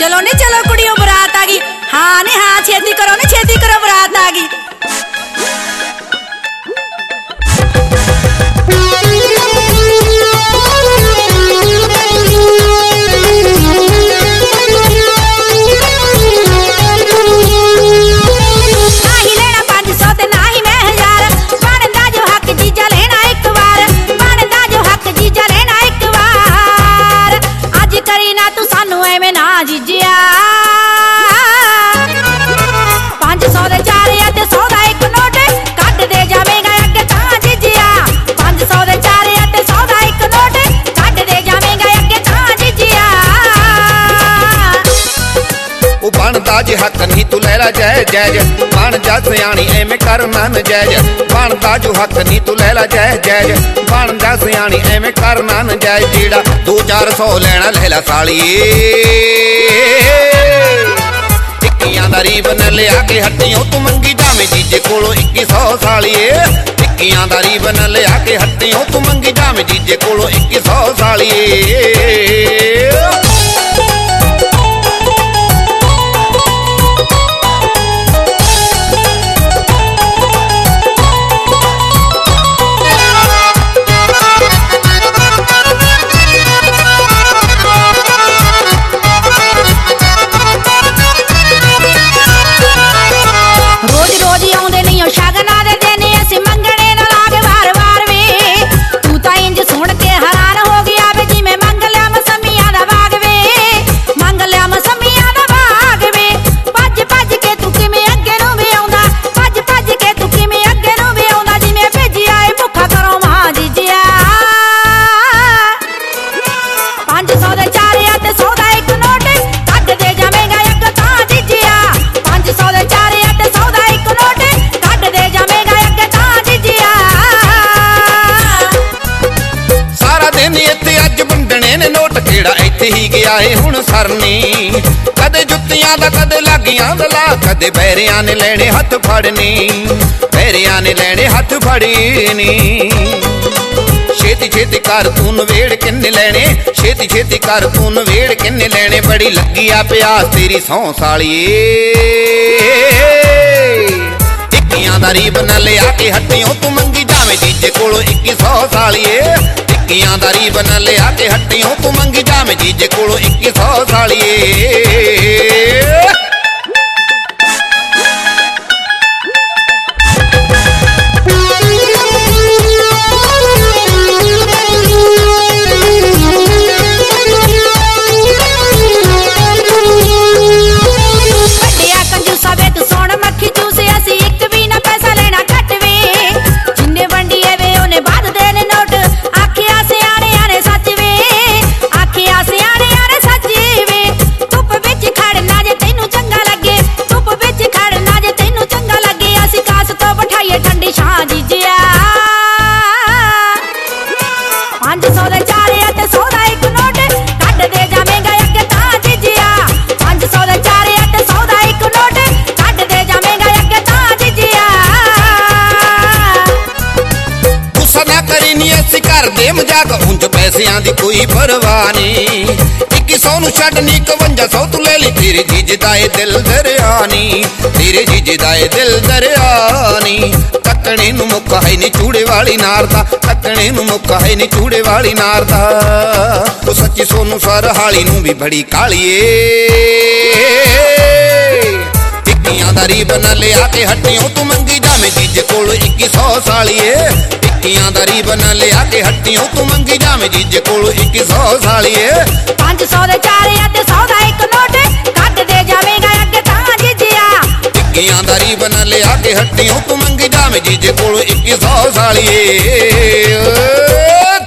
चलो नी चलो कुड़ियों बरात आ गई। हाँ नी हाँ छेती करो नी छेती करो बरात आ गई। बनदा जे हक नहीं तू लैला जय जय बन जा सियाणी एवें करना नजायज। बनदा जो हक नहीं तू लैला जय जय बन जा सियाणी एवें करना नजायज। जेड़ा 2-400 लैना लैला सालिए टिक्कियां दा रीबन लिया के हट्टियों तू मंगी जावें जीजे कोलों 2100 सालिए। टिक्कियां दा रीबन लिया के हट्टियों तू मंगी जावें जीजे कोलों 2100 सालिए। ही गया है हुण सरनी कदे जुत्तियां दा कदे लागियां दा ला कदे बैरियां ने लेने हथ फड़नी बैरियां ने लेने हथ फड़नी। छेती छेती कर तू नवेड़ किन्ने लेने छेती छेती कर तू नवेड़ किन्ने लेने बड़ी लगी आ प्यास तेरी सौ सालिए। टिक्कियां दा रीबन लिया के हट्टियों तू मंगी जावें जीजे कोलों 2100 सालिए। टिक्कियां दा रीबन लिया के हट्टियों तू मंगी जावें जीजे कोलों 2100 सालिए। मजाक उंज पैसियां दी कोई परवाह नहीं 2100 नूं छड्डनी 5100 तू ले ली तेरे जीजे दा ए दिल दरियानी तेरे जीजे दा ए दिल दरियानी। तकने नूं मुक्का है नी चूड़े वाली नार दा तकने नूं मुक्का है नी चूड़े वाली नार दा। ओ सच्ची सोनू सर हाली नूं भी बड़ी कालीए। टिक्कियां दा रीबन लिया के हट्टियों तू मंगी जावें जीजे कोलों 2100 सालिए। टिक्कियां दा रीबन लिया के हट्टियों तू मंगी जावें जीजे कोलों 2100 सालिए। 500 दे 4 ते 100 दा एक नोट कट दे जावेगा अगे तां जीजिया। टिक्कियां दा रीबन लिया के हट्टियों तू मंगी जावें जीजे कोलों 2100 सालिए।